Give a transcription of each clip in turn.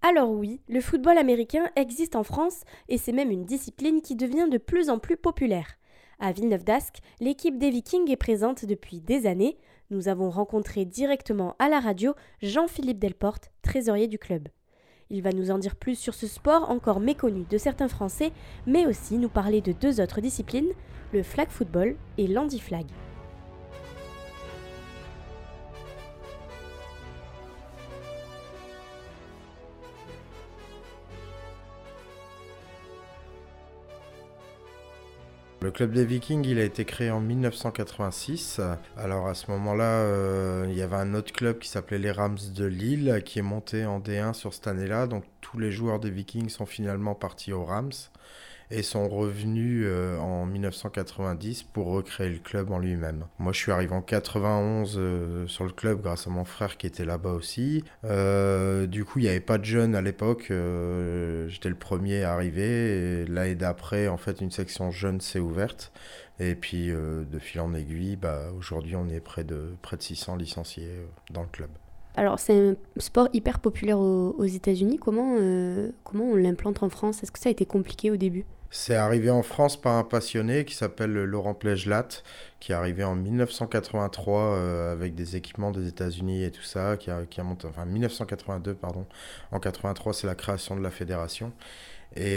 Alors oui, le football américain existe en France et c'est même une discipline qui devient de plus en plus populaire. À Villeneuve-d'Ascq, l'équipe des Vikings est présente depuis des années. Nous avons rencontré directement à la radio Jean-Philippe Delporte, trésorier du club. Il va nous en dire plus sur ce sport encore méconnu de certains Français, mais aussi nous parler de deux autres disciplines, le flag football et l'handi-flag. Le club des Vikings, il a été créé en 1986. Alors à ce moment-là, il y avait un autre club qui s'appelait les Rams de Lille, qui est monté en D1 sur cette année-là. Donc tous les joueurs des Vikings sont finalement partis aux Rams et sont revenus en 1990 pour recréer le club en lui-même. Moi, je suis arrivé en 91 sur le club grâce à mon frère qui était là-bas aussi. Du coup, il n'y avait pas de jeunes à l'époque. J'étais le premier à arriver. Et l'année d'après, en fait, une section jeunes s'est ouverte. Et puis, de fil en aiguille, aujourd'hui, on est près de 600 licenciés dans le club. Alors c'est un sport hyper populaire aux États-Unis. Comment on l'implante en France? Est-ce que ça a été compliqué au début? C'est arrivé en France par un passionné qui s'appelle Laurent Plejlat, qui est arrivé en 1983 avec des équipements des États-Unis et tout ça, qui a monté, enfin 1982 pardon. En 83, c'est la création de la fédération. Et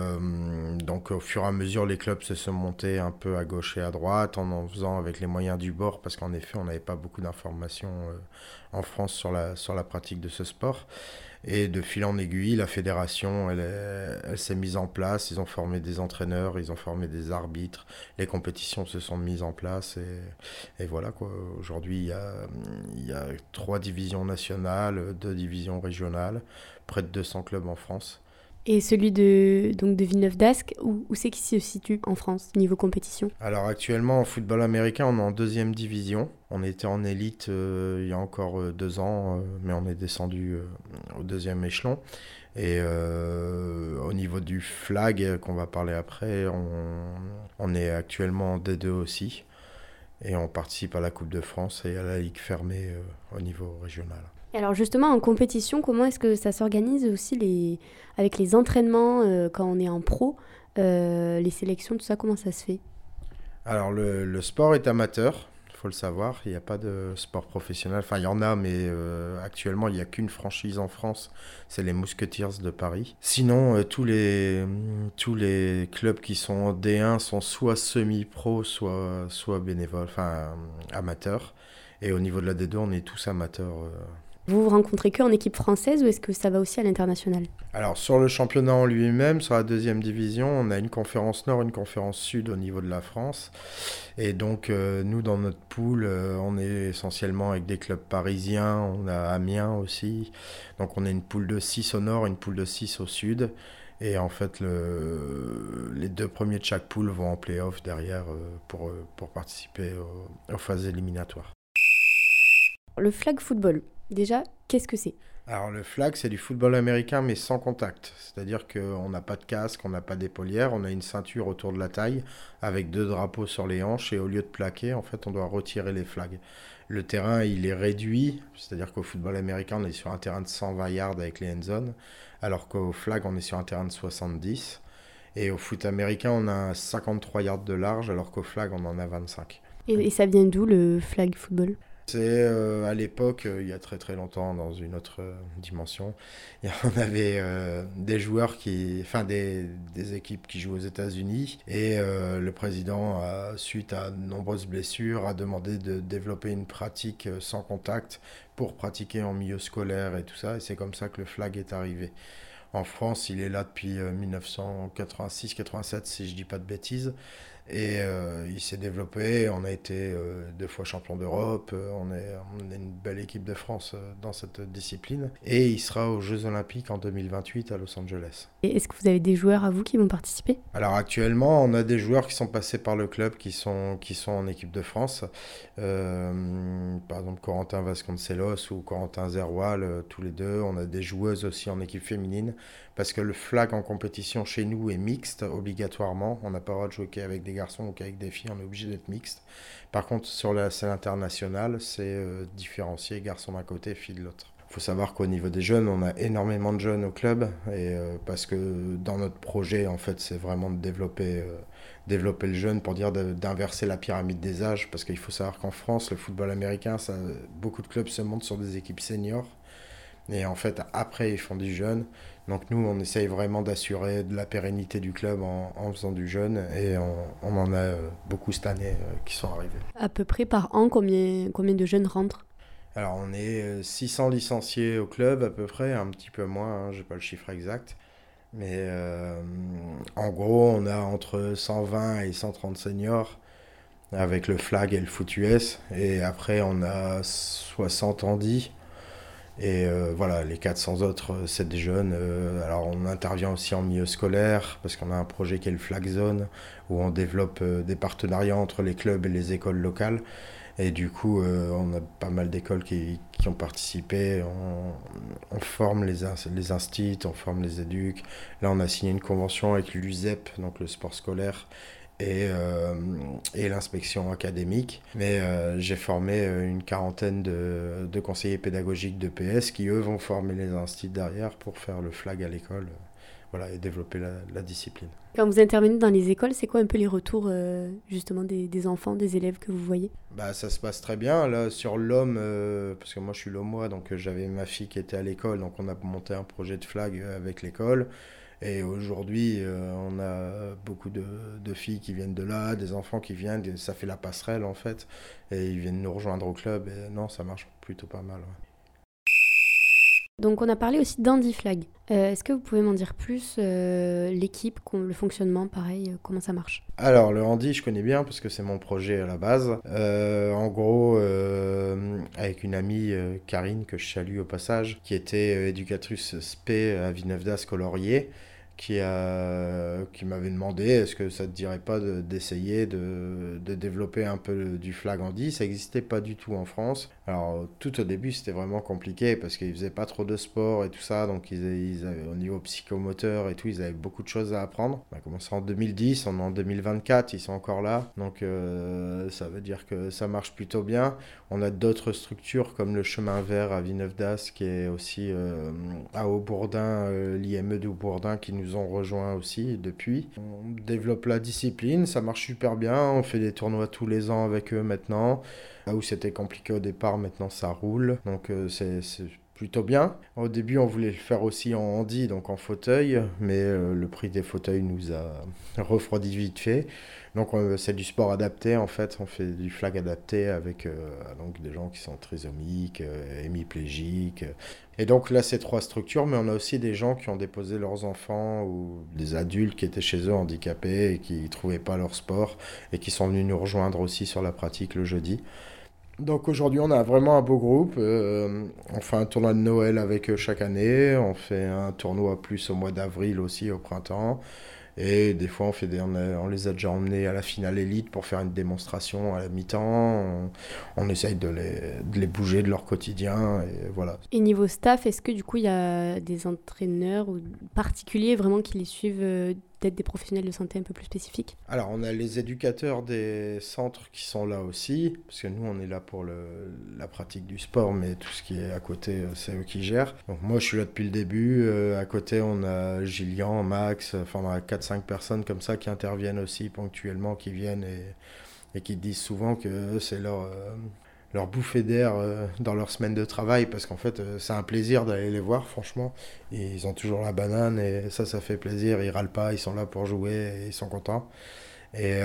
donc au fur et à mesure, les clubs se sont montés un peu à gauche et à droite en faisant avec les moyens du bord, parce qu'en effet, on n'avait pas beaucoup d'informations en France sur la pratique de ce sport. Et de fil en aiguille, la fédération, elle s'est mise en place. Ils ont formé des entraîneurs, ils ont formé des arbitres. Les compétitions se sont mises en place. Et voilà quoi. Aujourd'hui, il y a 3 divisions nationales, 2 divisions régionales, près de 200 clubs en France. Et celui de Villeneuve-d'Ascq, où c'est qu'il se situe en France, niveau compétition? Alors actuellement, en football américain, on est en 2e division. On était en élite il y a encore 2 ans, mais on est descendu au 2e échelon. Et au niveau du flag, qu'on va parler après, on est actuellement en D2 aussi. Et on participe à la Coupe de France et à la Ligue fermée au niveau régional. Et alors justement, en compétition, comment est-ce que ça s'organise aussi avec les entraînements quand on est en pro, les sélections, tout ça, comment ça se fait? Alors le sport est amateur, il faut le savoir, il n'y a pas de sport professionnel. Enfin, il y en a, mais actuellement, il n'y a qu'une franchise en France, c'est les Musketeers de Paris. Sinon, tous les clubs qui sont en D1 sont soit semi-pro, soit bénévoles, enfin amateurs. Et au niveau de la D2, on est tous amateurs. Vous vous rencontrez que en équipe française ou est-ce que ça va aussi à l'international? Alors sur le championnat en lui-même, sur la 2e division, on a une conférence nord, une conférence sud au niveau de la France. Et donc nous dans notre pool, on est essentiellement avec des clubs parisiens, on a Amiens aussi. Donc on a une poule de 6 au nord, une poule de 6 au sud. Et en fait, les 2 premiers de chaque poule vont en play-off derrière pour participer aux phases éliminatoires. Le flag football, déjà, qu'est-ce que c'est? Alors le flag, c'est du football américain mais sans contact. C'est-à-dire qu'on n'a pas de casque, on n'a pas d'épaulière, on a une ceinture autour de la taille avec 2 drapeaux sur les hanches et au lieu de plaquer, en fait, on doit retirer les flags. Le terrain, il est réduit, c'est-à-dire qu'au football américain, on est sur un terrain de 120 yards avec les end zones, alors qu'au flag, on est sur un terrain de 70. Et au foot américain, on a 53 yards de large, alors qu'au flag, on en a 25. Et ça vient d'où le flag football? C'est à l'époque, il y a très très longtemps, dans une autre dimension, on avait des joueurs des équipes qui jouent aux États-Unis et le président, suite à de nombreuses blessures, a demandé de développer une pratique sans contact pour pratiquer en milieu scolaire et tout ça. Et c'est comme ça que le flag est arrivé. En France, il est là depuis 1986-87, si je dis pas de bêtises. Et il s'est développé, on a été 2 fois champion d'Europe, on est une belle équipe de France dans cette discipline. Et il sera aux Jeux Olympiques en 2028 à Los Angeles. Et est-ce que vous avez des joueurs à vous qui vont participer? Alors actuellement, on a des joueurs qui sont passés par le club qui sont en équipe de France. Par exemple, Corentin Vasconcelos ou Corentin Zerwal, tous les deux. On a des joueuses aussi en équipe féminine. Parce que le flag en compétition chez nous est mixte, obligatoirement. On n'a pas le droit de jouer qu'avec des garçons ou qu'avec des filles, on est obligé d'être mixte. Par contre, sur la scène internationale, c'est différencié, garçon d'un côté, filles de l'autre. faut savoir qu'au niveau des jeunes, on a énormément de jeunes au club, et parce que dans notre projet, en fait, c'est vraiment de développer le jeune pour dire d'inverser la pyramide des âges, parce qu'il faut savoir qu'en France, le football américain, beaucoup de clubs se montent sur des équipes seniors, et en fait, après, ils font du jeune. Donc nous, on essaye vraiment d'assurer de la pérennité du club en faisant du jeune, et on en a beaucoup cette année qui sont arrivés. À peu près par an, combien de jeunes rentrent? Alors on est 600 licenciés au club à peu près, un petit peu moins, hein, j'ai pas le chiffre exact. Mais en gros, on a entre 120 et 130 seniors avec le flag et le foot US. Et après, on a 60 handis. Et voilà, les 400 autres, c'est des jeunes. Alors on intervient aussi en milieu scolaire parce qu'on a un projet qui est le Flag Zone où on développe des partenariats entre les clubs et les écoles locales. Et du coup, on a pas mal d'écoles qui ont participé. On forme les instituts, on forme les éducs. Là, on a signé une convention avec l'USEP, donc le sport scolaire, et l'inspection académique. Mais j'ai formé une quarantaine de conseillers pédagogiques de PS qui, eux, vont former les instituts derrière pour faire le flag à l'école, voilà, et développer la discipline. Quand vous intervenez dans les écoles, c'est quoi un peu les retours justement des enfants, des élèves que vous voyez? Bah, ça se passe très bien. Là, sur l'homme, parce que moi je suis lomois, donc j'avais ma fille qui était à l'école, donc on a monté un projet de flag avec l'école. Et aujourd'hui, on a beaucoup de filles qui viennent de là, des enfants qui viennent, ça fait la passerelle en fait, et ils viennent nous rejoindre au club, et non, ça marche plutôt pas mal. Ouais. Donc on a parlé aussi d'Andy Flag. Est-ce que vous pouvez m'en dire plus, l'équipe, le fonctionnement, pareil, comment ça marche? Alors, le handi, je connais bien parce que c'est mon projet à la base. En gros, avec une amie, Karine, que je salue au passage, qui était éducatrice spé à Villeneuve-d'Ascq au Laurier, qui m'avait demandé est-ce que ça te dirait pas d'essayer de développer un peu du flag handi. Ça n'existait pas du tout en France. Alors tout au début c'était vraiment compliqué parce qu'ils faisaient pas trop de sport et tout ça, donc ils avaient, au niveau psychomoteur et tout, ils avaient beaucoup de choses à apprendre. On a commencé en 2010, on est en 2024, ils sont encore là, donc ça veut dire que ça marche plutôt bien. On a d'autres structures comme le Chemin Vert à Villeneuve-d'Ascq, qui est aussi à Aubourdin, l'IME de Aubourdin, qui nous ont rejoints aussi depuis. On développe la discipline, ça marche super bien, on fait des tournois tous les ans avec eux maintenant. Là où c'était compliqué au départ, maintenant ça roule, donc c'est plutôt bien. Au début, on voulait le faire aussi en handi, donc en fauteuil, mais le prix des fauteuils nous a refroidi vite fait. Donc c'est du sport adapté en fait, on fait du flag adapté avec donc des gens qui sont trisomiques, hémiplégiques. Et donc là c'est 3 structures, mais on a aussi des gens qui ont déposé leurs enfants ou des adultes qui étaient chez eux handicapés et qui ne trouvaient pas leur sport et qui sont venus nous rejoindre aussi sur la pratique le jeudi. Donc aujourd'hui on a vraiment un beau groupe, on fait un tournoi de Noël avec eux chaque année, on fait un tournoi plus au mois d'avril aussi au printemps. Et des fois, on les a déjà emmenés à la finale élite pour faire une démonstration à la mi-temps. On essaye de les bouger de leur quotidien. Et voilà. Et niveau staff, est-ce que du coup, il y a des entraîneurs ou particuliers vraiment qui les suivent, peut-être des professionnels de santé un peu plus spécifiques? Alors, on a les éducateurs des centres qui sont là aussi, parce que nous, on est là pour la pratique du sport, mais tout ce qui est à côté, c'est eux qui gèrent. Donc moi, je suis là depuis le début. À côté, on a Gillian, Max, enfin, on a 4-5 personnes comme ça qui interviennent aussi ponctuellement, qui viennent et qui disent souvent que c'est leur bouffée d'air dans leur semaine de travail, parce qu'en fait c'est un plaisir d'aller les voir, franchement. Et ils ont toujours la banane et ça fait plaisir, ils râlent pas, ils sont là pour jouer et ils sont contents. Et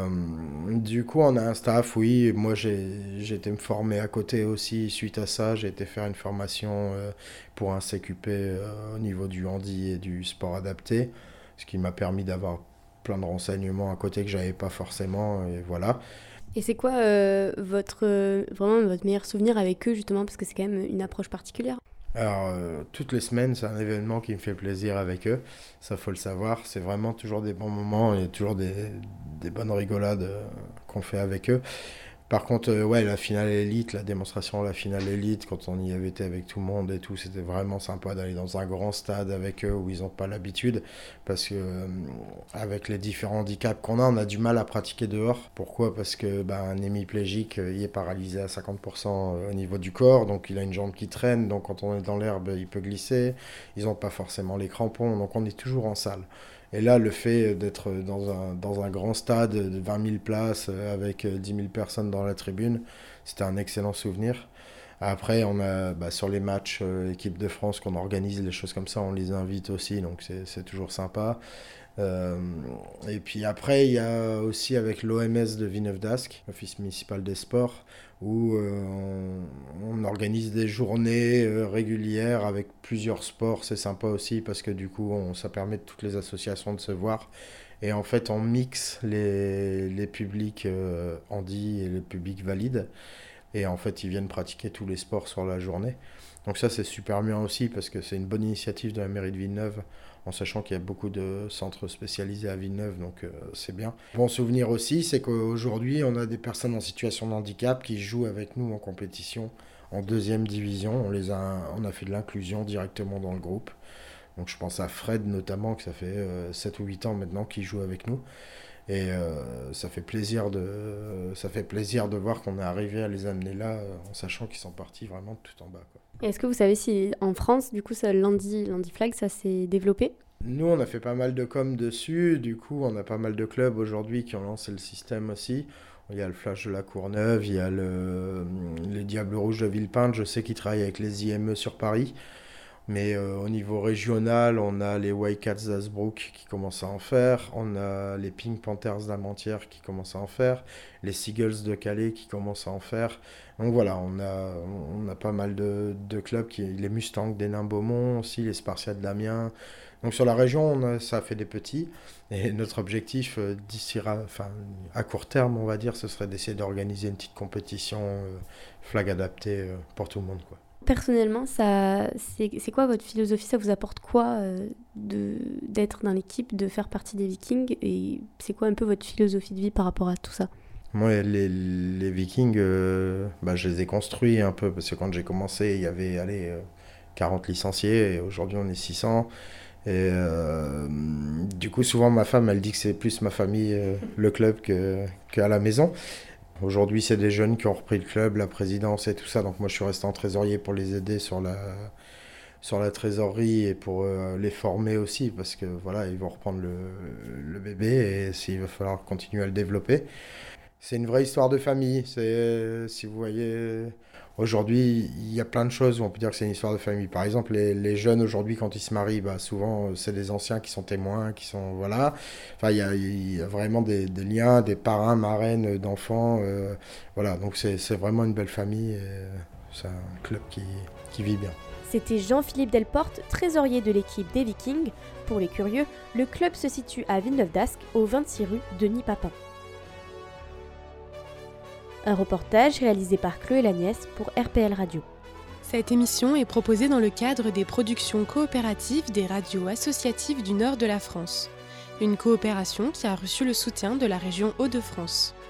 du coup on a un staff, oui, moi j'ai été me former à côté aussi suite à ça, j'ai été faire une formation pour un CQP au niveau du handi et du sport adapté, ce qui m'a permis d'avoir plein de renseignements à côté que j'avais pas forcément, et voilà. Et c'est quoi vraiment votre meilleur souvenir avec eux, justement, parce que c'est quand même une approche particulière? Alors, toutes les semaines, c'est un événement qui me fait plaisir avec eux. Ça, faut le savoir. C'est vraiment toujours des bons moments et toujours des bonnes rigolades qu'on fait avec eux. Par contre, ouais, la finale élite, la démonstration de la finale élite, quand on y avait été avec tout le monde et tout, c'était vraiment sympa d'aller dans un grand stade avec eux où ils n'ont pas l'habitude. Parce que avec les différents handicaps qu'on a, on a du mal à pratiquer dehors. Pourquoi ? Parce que un hémiplégique, il est paralysé à 50% au niveau du corps, donc il a une jambe qui traîne, donc quand on est dans l'herbe, il peut glisser. Ils n'ont pas forcément les crampons, donc on est toujours en salle. Et là, le fait d'être dans un grand stade de 20 000 places avec 10 000 personnes dans la tribune, c'était un excellent souvenir. Après, on a sur les matchs équipe de France qu'on organise, les choses comme ça, on les invite aussi, donc c'est toujours sympa. Et puis après, il y a aussi avec l'OMS de Villeneuve-d'Ascq, l'Office municipal des sports, où on organise des journées régulières avec plusieurs sports. C'est sympa aussi parce que du coup, ça permet de toutes les associations de se voir. Et en fait, on mixe les publics handi et les publics valides. Et en fait, ils viennent pratiquer tous les sports sur la journée. Donc ça, c'est super bien aussi parce que c'est une bonne initiative de la mairie de Villeneuve, en sachant qu'il y a beaucoup de centres spécialisés à Villeneuve, donc c'est bien. Bon souvenir aussi, c'est qu'aujourd'hui, on a des personnes en situation de handicap qui jouent avec nous en compétition en 2e division. On a fait de l'inclusion directement dans le groupe. Donc je pense à Fred notamment, que ça fait 7 ou 8 ans maintenant qu'il joue avec nous. Et ça fait plaisir de voir qu'on est arrivé à les amener là, en sachant qu'ils sont partis vraiment tout en bas, quoi. Et est-ce que vous savez si en France, du coup, l'Handi Flag, ça s'est développé ? Nous, on a fait pas mal de com dessus. Du coup, on a pas mal de clubs aujourd'hui qui ont lancé le système aussi. Il y a le Flash de la Courneuve, il y a les Diables Rouges de Villepinte. Je sais qu'ils travaillent avec les IME sur Paris. Mais au niveau régional, on a les Wildcats d'Hazebrouck qui commencent à en faire. On a les Pink Panthers d'Armentières qui commencent à en faire. Les Seagulls de Calais qui commencent à en faire. Donc voilà, on a pas mal de clubs, les Mustangs d'Hénin-Beaumont aussi, les Spartiates d'Amiens. Donc sur la région, ça a fait des petits. Et notre objectif à court terme, on va dire, ce serait d'essayer d'organiser une petite compétition flag adaptée pour tout le monde, quoi. Personnellement, c'est quoi votre philosophie ? Ça vous apporte quoi d'être dans l'équipe, de faire partie des Vikings ? Et c'est quoi un peu votre philosophie de vie par rapport à tout ça ? Moi, les Vikings, je les ai construits un peu, parce que quand j'ai commencé, il y avait 40 licenciés, et aujourd'hui on est 600. Et du coup, souvent ma femme, elle dit que c'est plus ma famille, le club, qu'à la maison. Aujourd'hui, c'est des jeunes qui ont repris le club, la présidence et tout ça. Donc moi, je suis resté en trésorier pour les aider sur la trésorerie et pour les former aussi. Parce que voilà, ils vont reprendre le bébé et il va falloir continuer à le développer. C'est une vraie histoire de famille. Si vous voyez, aujourd'hui, il y a plein de choses où on peut dire que c'est une histoire de famille. Par exemple, les jeunes aujourd'hui, quand ils se marient, souvent, c'est des anciens qui sont témoins, qui sont, voilà. Enfin, il y a vraiment des liens, des parrains, marraines d'enfants. Voilà, donc c'est vraiment une belle famille. Et c'est un club qui vit bien. C'était Jean-Philippe Delporte, trésorier de l'équipe des Vikings. Pour les curieux, le club se situe à Villeneuve-d'Ascq, au 26 rue Denis Papin. Un reportage réalisé par Chloé Lagnès pour RPL Radio. Cette émission est proposée dans le cadre des productions coopératives des radios associatives du nord de la France. Une coopération qui a reçu le soutien de la région Hauts-de-France.